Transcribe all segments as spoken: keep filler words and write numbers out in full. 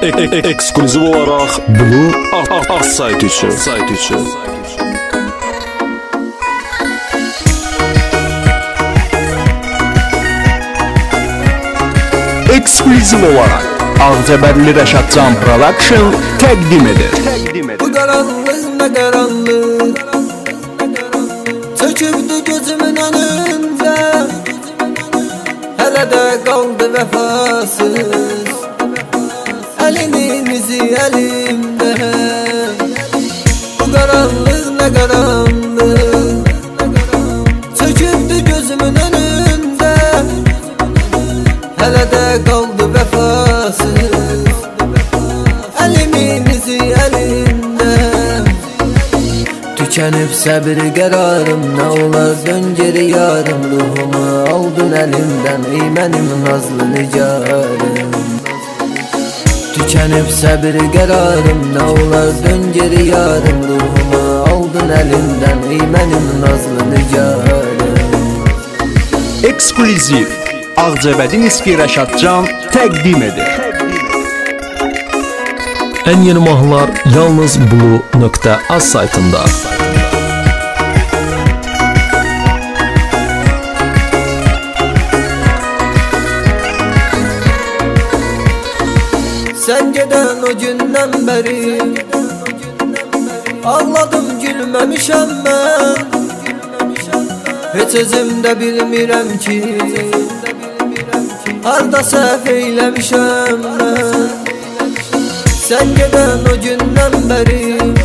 Eksklüziv olaraq Blue As saytı üçün. Saytı üçün. Eksklüziv olaraq Ağcabədilik Rəşadcan Production təqdim edir. Bu qaranlıq nə qaranlıq çökübdü gözümün önündə, hələ də qaldı vəfasız əlinin izi əlimdə. Bu qaranlıq nə qaranlıq çökübdü gözümün önündə, hələ də qaldı vəfasız əlimin izi əlimdə. Tükənib səbir qərarım, nə olar dön geri yarım, ruhumu aldın əlimdən, ey mənim nazlı nigarım. Tükənib səbir qərarım, nə olar dön geri yarım, ruhumu aldın əlimdən, ey mənim nazlı nigarım. Eksklüziv Ağcabədi Nisfi Rəşadcan təqdim edir. Ən yeni mahnılar yalnız blue nöqtə az saytında. Sən gedən o gündən bəri ağladım, gülməmişəm mən. Heç özümdə bilmirəm ki harda səhv eyləmişəm mən. Sən gedən o gündən bəri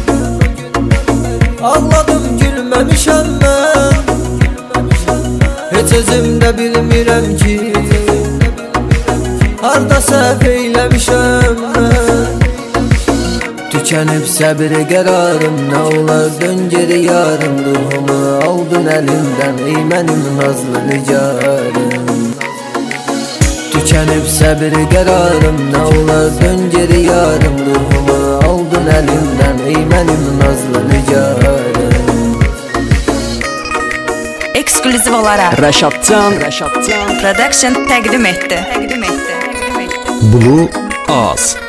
ağladım, gülməmişəm mən. Heç özümdə bilmirəm ki harda səhv eyləmişəm mən. Tükənib səbir qərarım, nə olar dön geri yarım, ruhumu aldın əlimdən, ey mənim nazlı nigarım. Tükənib səbir qərarım, nə olar dön geri yarım, ruhumu aldın əlimdən, ey mənim nazlı nigarım. Eksklüziv olaraq Rəşadcan Rəşadcan Production təqdim etdi. Təqdim etdi. Blue As.